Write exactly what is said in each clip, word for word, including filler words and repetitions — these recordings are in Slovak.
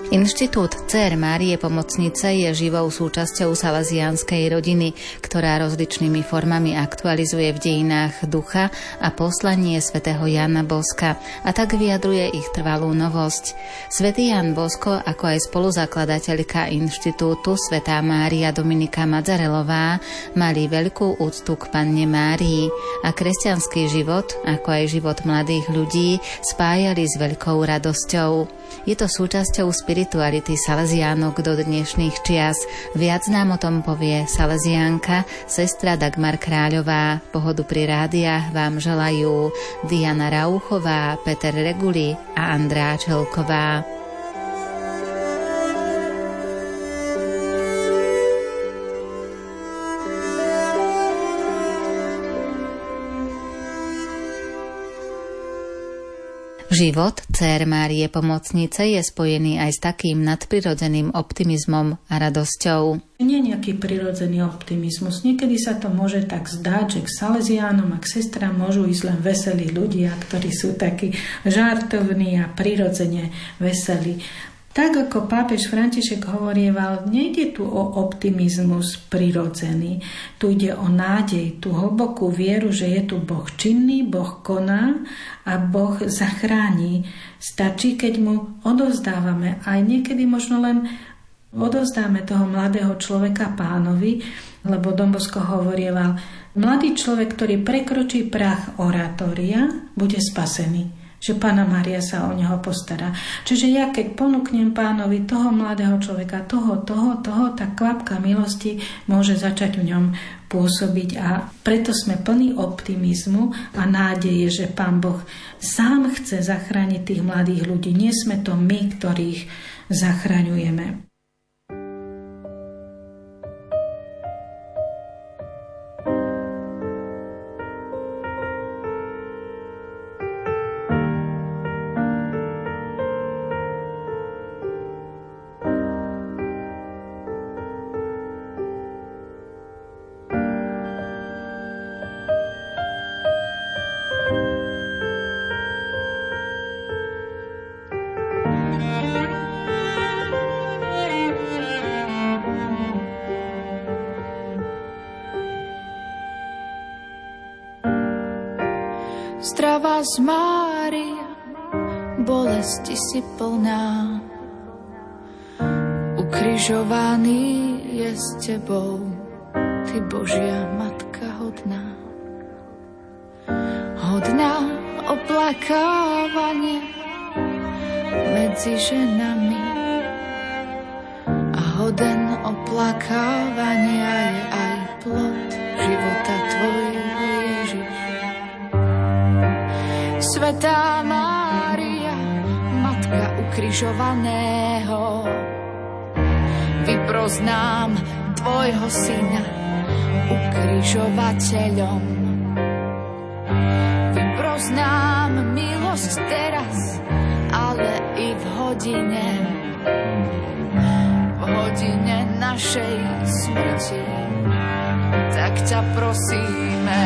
Inštitút Dcér Márie Pomocnice je živou súčasťou salesiánskej rodiny, ktorá rozličnými formami aktualizuje v dejinách ducha a poslanie svätého Jána Boska a tak vyjadruje ich trvalú novosť. Svätý Ján Bosko, ako aj spoluzakladateľka inštitútu svätá Mária Dominika Madzarelová, mali veľkú úctu k Panne Márii a kresťanský život, ako aj život mladých ľudí, spájali s veľkou radosťou. Je to súčasťou spirituality Salesiánok do dnešných čias. Viac nám o tom povie Salesiánka, sestra Dagmar Kráľová. Pohodu pri rádiách vám želajú Diana Rauchová, Peter Reguli a Andrá Čelková. Život Dcér Márie Pomocnice je spojený aj s takým nadprirodzeným optimizmom a radosťou. Nie nejaký prirodzený optimizmus. Niekedy sa to môže tak zdať, že k Salesiánom a k sestrám môžu ísť len veselí ľudia, ktorí sú takí žartovní a prirodzene veselí. Tak ako pápež František hovorieval, nejde tu o optimizmus prirodzený. Tu ide o nádej, tú hlbokú vieru, že je tu Boh činný, Boh koná a Boh zachráni. Stačí, keď mu odovzdávame. Aj niekedy možno len odovzdáme toho mladého človeka Pánovi, lebo Don Bosco hovorieval, mladý človek, ktorý prekročí prach oratória, bude spasený. Že Panna Mária sa o neho postará. Čiže ja keď ponúknem Pánovi toho mladého človeka, toho, toho, toho, tak kvapka milosti môže začať v ňom pôsobiť a preto sme plní optimizmu a nádeje, že Pán Boh sám chce zachrániť tých mladých ľudí. Nie sme to my, ktorých zachraňujeme. Zdravá z Mária, bolesti si plná, ukrižovaný je s tebou, ty Božia Matka hodná. Hodná oplakávania medzi ženami a hoden oplakávania je aj plod života tvojho Ježiš. Svätá Mária, Matka ukrižovaného, vypros nám tvojho syna ukrižovateľom. Vypros nám milosť teraz, ale i v hodine, v hodine našej smrti. Tak ťa prosíme,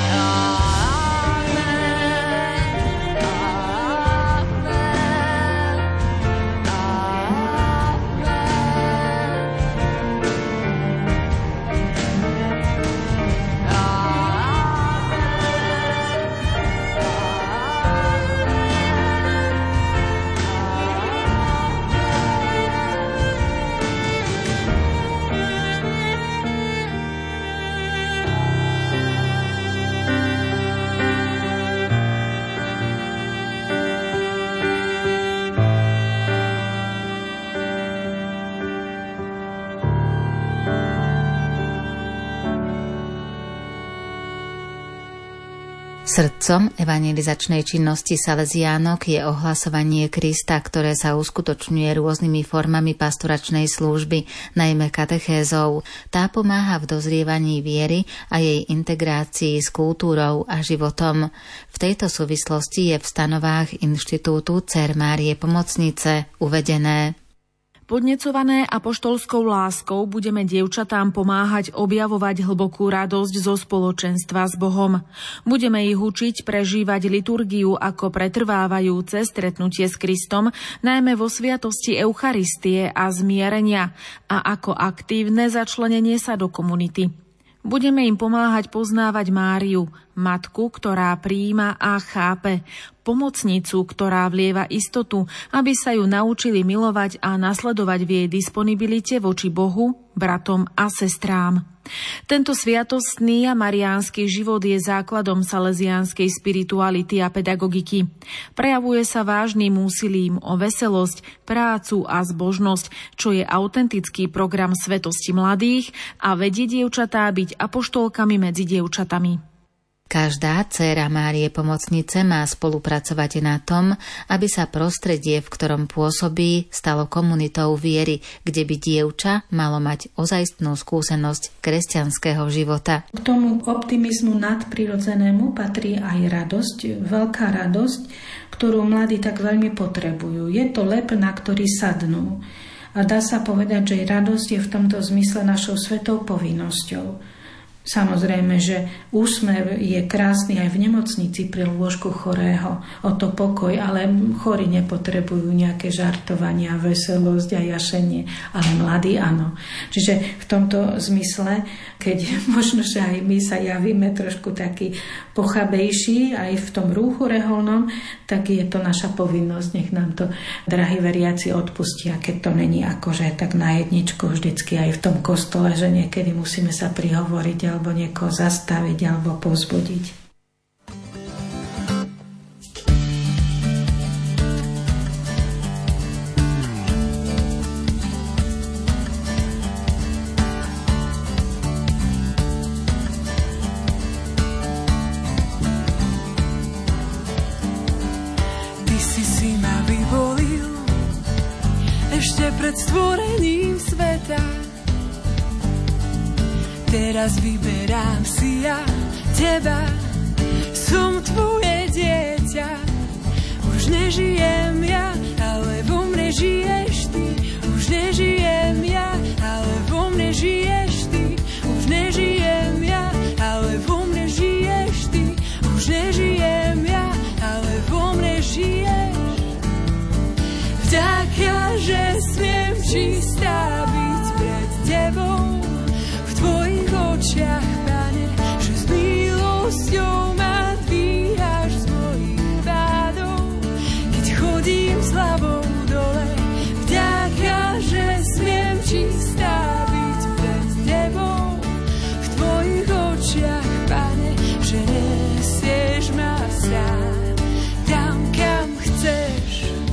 Srdcom evangelizačnej činnosti Salesiánok je ohlasovanie Krista, ktoré sa uskutočňuje rôznymi formami pastoračnej služby, najmä katechézou. Tá pomáha v dozrievaní viery a jej integrácii s kultúrou a životom. V tejto súvislosti je v stanovách Inštitútu Dcér Márie Pomocnice uvedené: Podnecované apoštolskou láskou budeme dievčatám pomáhať objavovať hlbokú radosť zo spoločenstva s Bohom. Budeme ich učiť prežívať liturgiu ako pretrvávajúce stretnutie s Kristom, najmä vo sviatosti Eucharistie a zmierenia, a ako aktívne začlenenie sa do komunity. Budeme im pomáhať poznávať Máriu, matku, ktorá prijíma a chápe, pomocnicu, ktorá vlieva istotu, aby sa ju naučili milovať a nasledovať v jej disponibilite voči Bohu, bratom a sestrám. Tento sviatostný a mariánsky život je základom salesiánskej spirituality a pedagogiky. Prejavuje sa vážnym úsilím o veselosť, prácu a zbožnosť, čo je autentický program svetosti mladých a vedie dievčatá byť apoštolkami medzi dievčatami. Každá dcéra Márie Pomocnice má spolupracovať na tom, aby sa prostredie, v ktorom pôsobí, stalo komunitou viery, kde by dievča malo mať ozajstnú skúsenosť kresťanského života. K tomu optimizmu nadprirodzenému patrí aj radosť, veľká radosť, ktorú mladí tak veľmi potrebujú. Je to lep, na ktorý sadnú. A dá sa povedať, že radosť je v tomto zmysle našou svetou povinnosťou. Samozrejme, že úsmev je krásny aj v nemocnici pri lôžku chorého, o to pokoj, ale chorí nepotrebujú nejaké žartovania, veselosť a jašenie, ale mladí áno. Čiže v tomto zmysle, keď možno, že aj my sa javíme trošku taký pochabejší aj v tom rúchu reholnom, tak je to naša povinnosť, nech nám to, drahí veriaci, odpustia, keď to není akože tak na jedničku vždycky aj v tom kostole, že niekedy musíme sa prihovoriť alebo niekoho zastaviť alebo povzbudiť. Ty si si ma vyvolil ešte pred stvorením sveta. Teraz vyberám si ja teba, som tvoje dieťa. Už nežijem ja, ale vo mne žiješ ty. Už nežijem ja, ale vo mne žiješ ty. Už nežijem ja, ale vo mne žiješ ty. Už nežijem ja, ale vo mne žiješ. Vďaka, že smiem čistá byť pred tebou. Očiach, Pane, že s milosťou ma dvíhaš z mojich pádov, keď chodím s hlavou dole. Vďaka, že smiem čistá byť pred tebou. V tvojich očiach, Pane, že nesieš ma sám tam, kam chceš.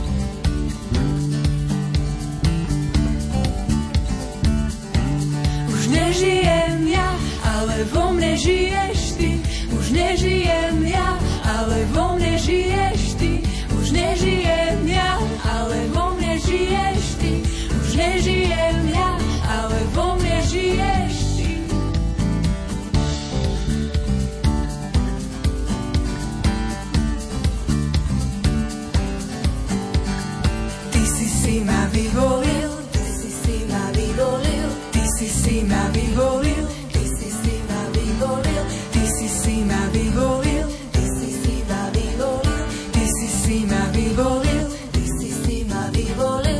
Už nežijem ja, ale vo mne žiješ ty. Už nežijem ja, ale vo mne žiješ ty. Už nežijem ja, ale vo mne žiješ ty. Už nežijem ja, ale vo mne žiješ ty. Ty si si ma vyvolil, ty si si ma vyvolil, ty si si ma vyvolil. Ty si si ma vyvolil, ty si si ma vyvolil, ty si si ma vyvolil, ty si si ma vyvolil.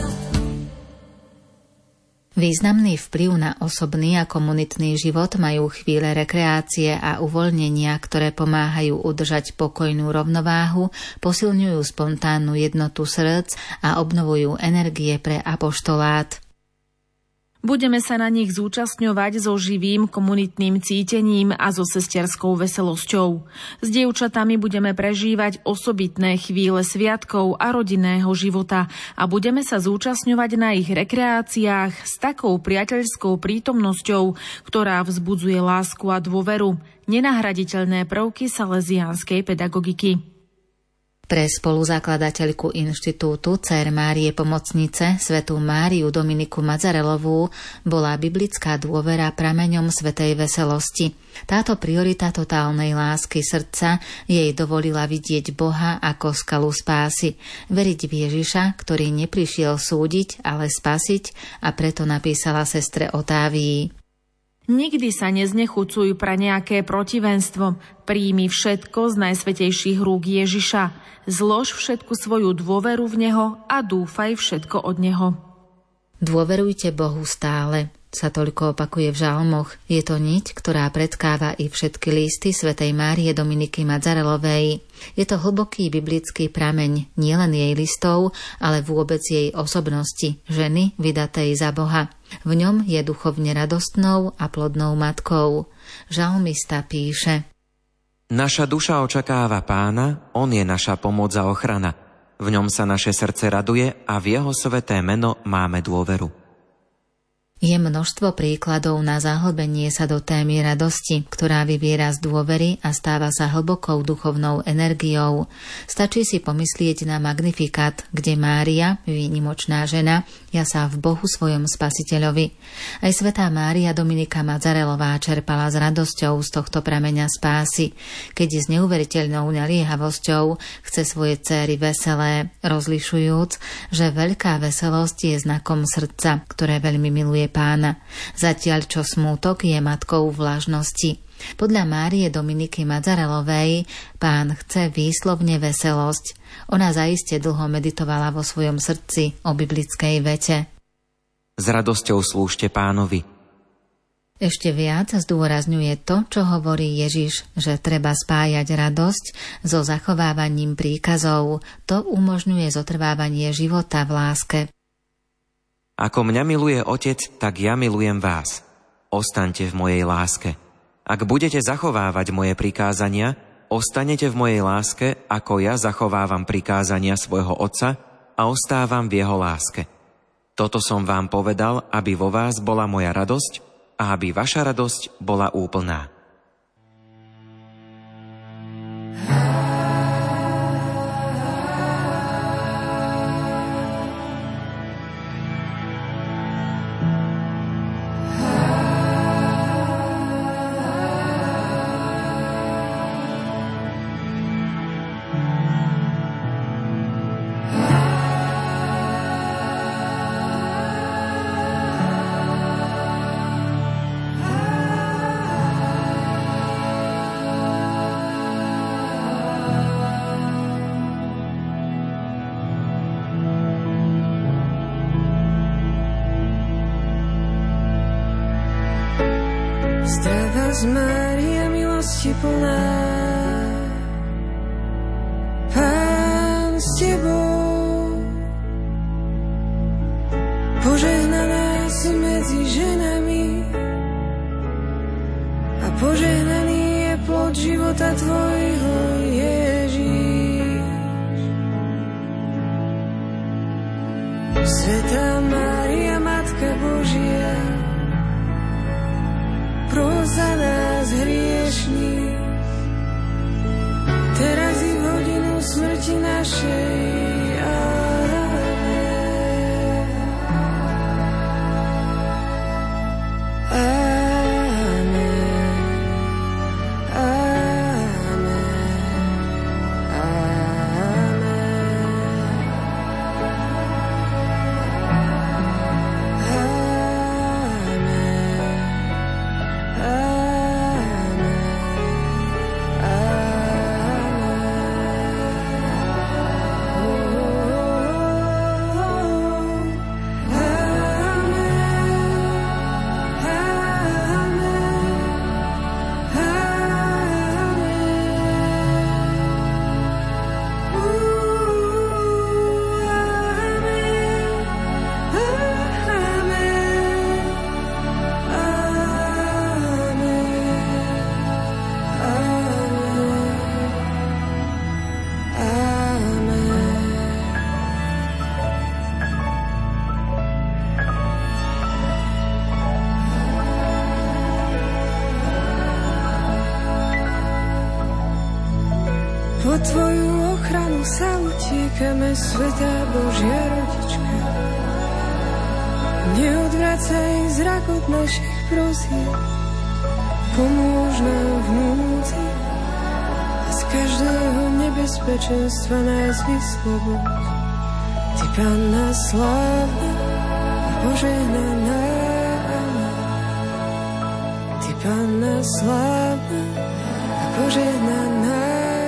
Významný vplyv na osobný a komunitný život majú chvíle rekreácie a uvoľnenia, ktoré pomáhajú udržať pokojnú rovnováhu, posilňujú spontánnu jednotu srdc a obnovujú energie pre apoštolát. Budeme sa na nich zúčastňovať so živým komunitným cítením a so sesterskou veselosťou. S dievčatami budeme prežívať osobitné chvíle sviatkov a rodinného života a budeme sa zúčastňovať na ich rekreáciách s takou priateľskou prítomnosťou, ktorá vzbudzuje lásku a dôveru, nenahraditeľné prvky salesiánskej pedagogiky. Pre spoluzakladateľku inštitútu Dcér Márie Pomocnice, svätú Máriu Dominiku Madzarelovú, bola biblická dôvera prameňom svätej veselosti. Táto priorita totálnej lásky srdca jej dovolila vidieť Boha ako skalu spásy, veriť v Ježiša, ktorý neprišiel súdiť, ale spasiť, a preto napísala sestre Otávii: Nikdy sa neznechucuj pre nejaké protivenstvo. Príjmi všetko z najsvätejších rúk Ježiša. Zlož všetku svoju dôveru v Neho a dúfaj všetko od Neho. Dôverujte Bohu stále, sa toľko opakuje v žalmoch. Je to niť, ktorá predkáva i všetky listy svätej Márie Dominiky Madzarelovej. Je to hlboký biblický prameň nielen jej listov, ale vôbec jej osobnosti, ženy vydatej za Boha. V ňom je duchovne radostnou a plodnou matkou. Žalmista píše: Naša duša očakáva Pána, on je naša pomoc a ochrana. V ňom sa naše srdce raduje a v jeho sväté meno máme dôveru. Je množstvo príkladov na zahlbenie sa do témy radosti, ktorá vyviera z dôvery a stáva sa hlbokou duchovnou energiou. Stačí si pomyslieť na Magnifikát, kde Mária, výnimočná žena, jasá v Bohu svojom Spasiteľovi. Aj svätá Mária Dominika Madzarelová čerpala s radosťou z tohto prameňa spásy, keď s neuveriteľnou naliehavosťou chce svoje dcéry veselé, rozlišujúc, že veľká veselosť je znakom srdca, ktoré veľmi miluje Pána, zatiaľ čo smútok je matkou vlažnosti. Podľa Márie Dominiky Madzarelovej Pán chce výslovne veselosť. Ona zaiste dlho meditovala vo svojom srdci o biblickej vete. S radosťou slúžte Pánovi. Ešte viac zdôrazňuje to, čo hovorí Ježiš, že treba spájať radosť so zachovávaním príkazov. To umožňuje zotrvávanie života v láske. Ako mňa miluje Otec, tak ja milujem vás. Ostaňte v mojej láske. Ak budete zachovávať moje prikázania, ostanete v mojej láske, ako ja zachovávam prikázania svojho Otca a ostávam v jeho láske. Toto som vám povedal, aby vo vás bola moja radosť a aby vaša radosť bola úplná. Z Mária milosti plná, Pán s tebou, požehnaná si medzi ženami a požehnaný je plod života tvojho, Ježíš. Svätá Mária, Matka Božia, pros za nás hriešných, teraz i v hodinu smrti našej. Po tvoju ochranu sa utíkame, svätá Božia rodička. Neodvracaj zrak od našich prosieb, pomôž nám v núdzi a z každého nebezpečenstva nás vysloboď. Ty, Panna slávna a požehnaná, Ty, Panna slávna a požehnaná.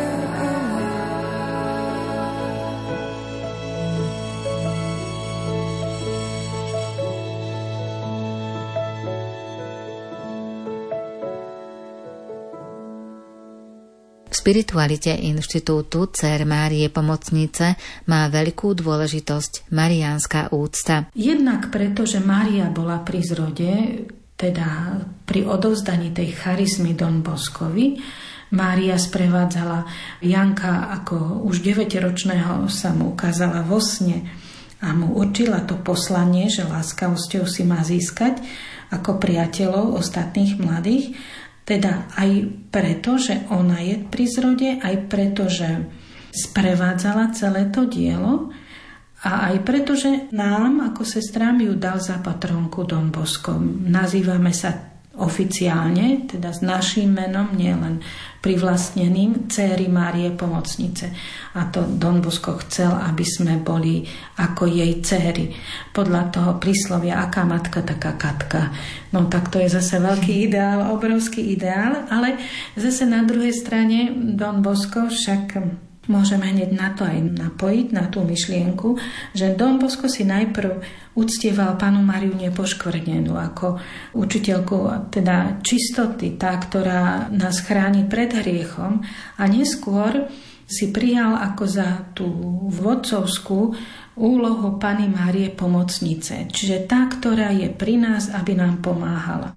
V spiritualite inštitútu Dcér Márie Pomocnice má veľkú dôležitosť mariánska úcta. Jednak preto, že Mária bola pri zrode, teda pri odovzdaní tej charizmy Don Boscovi, Mária sprevádzala Janka, ako už deväťročného sa mu ukázala vo sne a mu určila to poslanie, že láskavosťou si má získať ako priateľov ostatných mladých. Teda aj preto, že ona je pri zrode, aj preto, že sprevádzala celé to dielo a aj preto, že nám ako sestrám ju dal za patrónku Don Bosco. Nazývame sa oficiálne, teda s naším menom, nielen privlastneným, Dcéry Márie Pomocnice. A to Don Bosco chcel, aby sme boli ako jej dcéry. Podľa toho príslovia, aká matka, taká Katka. No tak to je zase veľký ideál, obrovský ideál, ale zase na druhej strane Don Bosco však môžeme hneď na to aj napojiť, na tú myšlienku, že Don Bosco si najprv uctieval Pannu Máriu nepoškvrnenú ako učiteľku teda čistoty, tá, ktorá nás chráni pred hriechom, a neskôr si prijal ako za tú vodcovskú úlohu Panny Márie Pomocnice, čiže tá, ktorá je pri nás, aby nám pomáhala.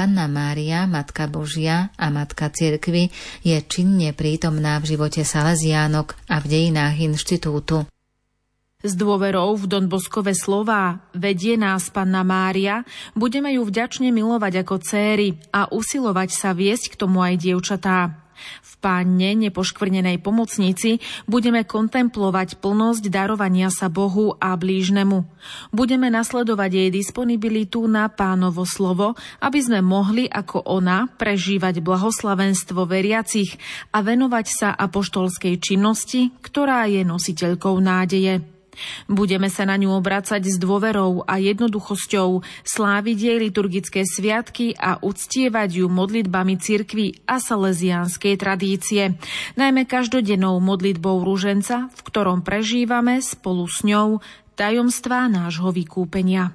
Panna Mária, Matka Božia a Matka Cirkvi, je činne prítomná v živote Salesiánok a v dejinách inštitútu. S dôverou v Donboskové slová vedie nás Panna Mária, budeme ju vďačne milovať ako céry a usilovať sa viesť k tomu aj dievčatá. V Panne, nepoškvrnenej pomocnici, budeme kontemplovať plnosť darovania sa Bohu a blížnemu. Budeme nasledovať jej disponibilitu na Pánovo slovo, aby sme mohli ako ona prežívať blahoslavenstvo veriacich a venovať sa apoštolskej činnosti, ktorá je nositeľkou nádeje. Budeme sa na ňu obracať s dôverou a jednoduchosťou, sláviť jej liturgické sviatky a uctievať ju modlitbami cirkvi a salesiánskej tradície, najmä každodennou modlitbou ruženca, v ktorom prežívame spolu s ňou tajomstvá nášho vykúpenia.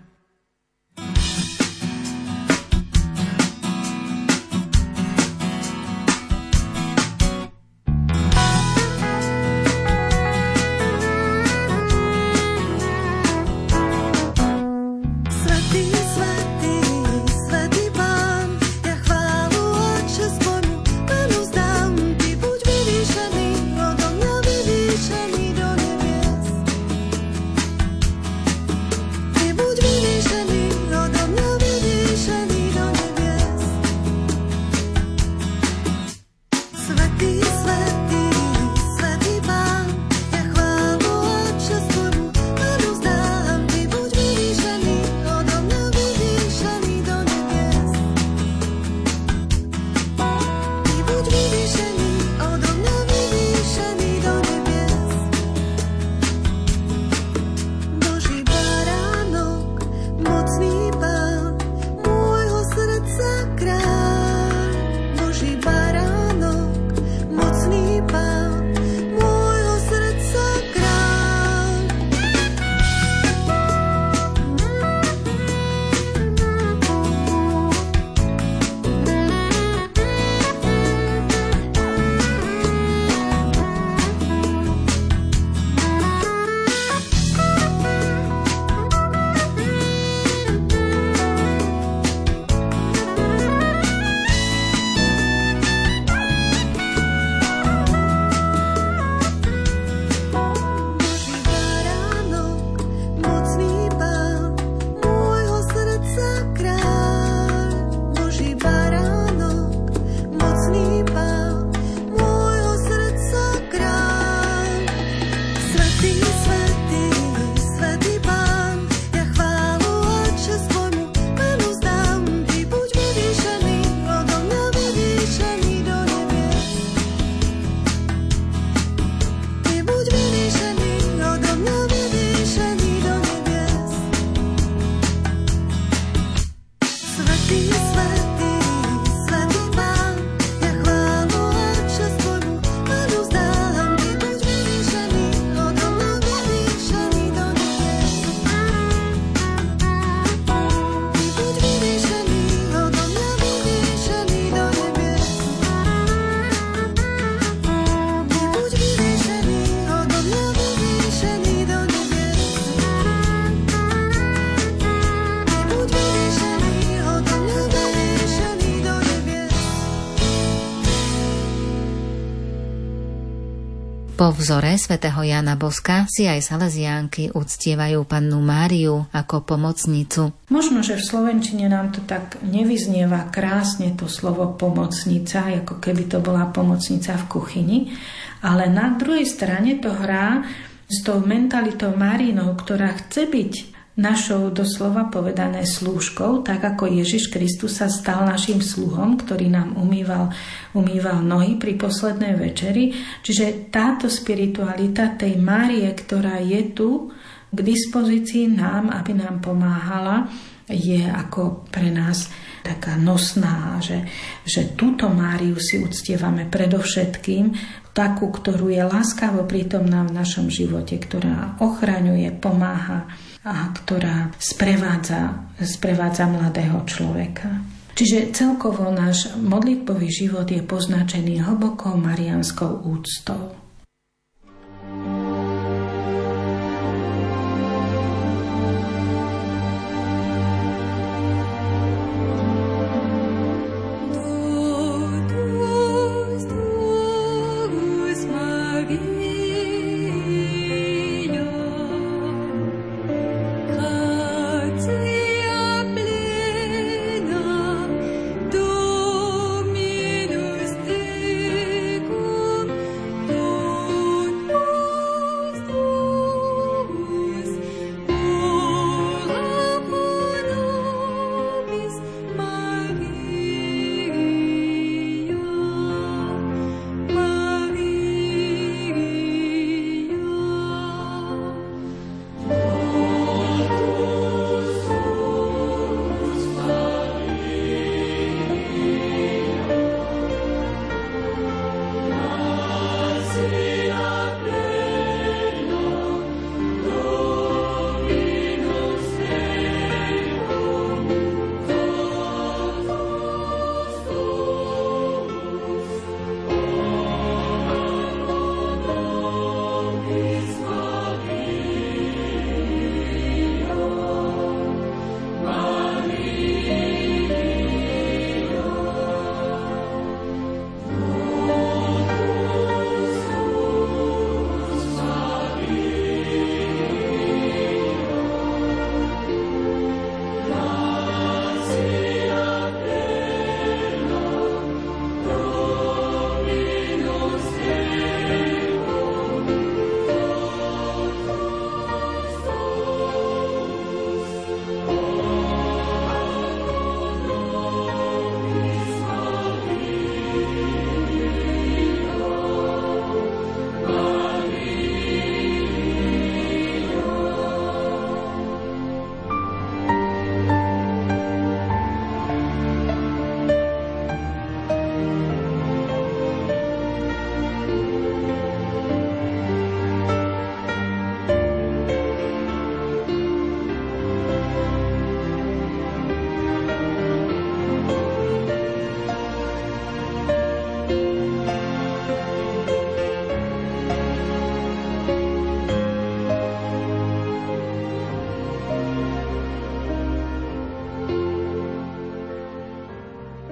Po vzore svätého Jána Boska si aj salesiánky uctievajú Pannu Máriu ako pomocnicu. Možno, že v slovenčine nám to tak nevyznieva krásne to slovo pomocnica, ako keby to bola pomocnica v kuchyni, ale na druhej strane to hrá s tou mentalitou Márinou, ktorá chce byť našou doslova povedané slúžkou, tak ako Ježiš Kristus sa stal našim sluhom, ktorý nám umýval, umýval nohy pri poslednej večeri. Čiže táto spiritualita tej Márie, ktorá je tu k dispozícii nám, aby nám pomáhala, je ako pre nás taká nosná, že, že túto Máriu si uctievame predovšetkým, takú, ktorú je láskavo prítomná v našom živote, ktorá ochraňuje, pomáha a ktorá sprevádza, sprevádza mladého človeka. Čiže celkovo náš modlitbový život je poznačený hlbokou mariánskou úctou.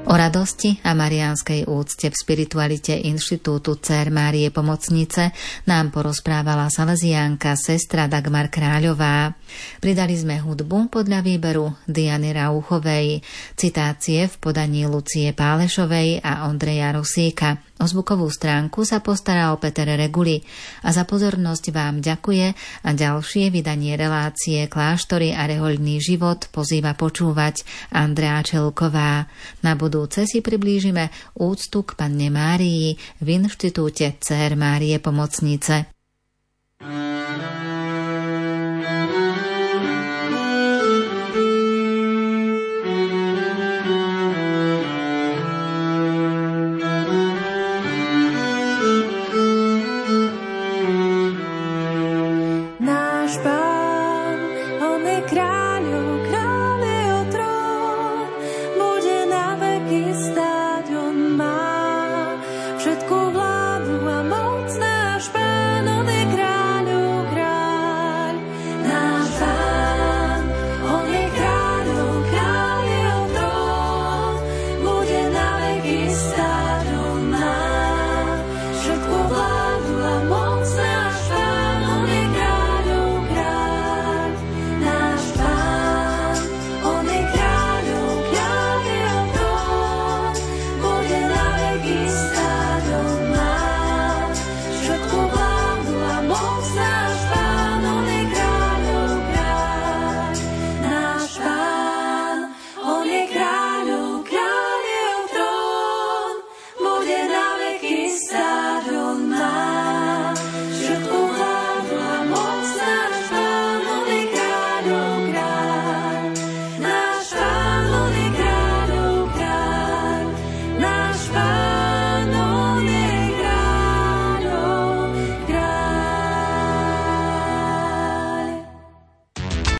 O radosti a mariánskej úcte v spiritualite Inštitútu Dcér Márie Pomocnice nám porozprávala salesiánka sestra Dagmar Kráľová. Pridali sme hudbu podľa výberu Diany Rauchovej, citácie v podaní Lucie Pálešovej a Ondreja Rosíka. O zvukovú stránku sa postaral Peter Reguli a za pozornosť vám ďakuje a ďalšie vydanie relácie Kláštory a rehoľný život pozýva počúvať Andrea Čelková. Na budúce si priblížime úctu k Panne Márii v Inštitúte Dcér Márie Pomocnice.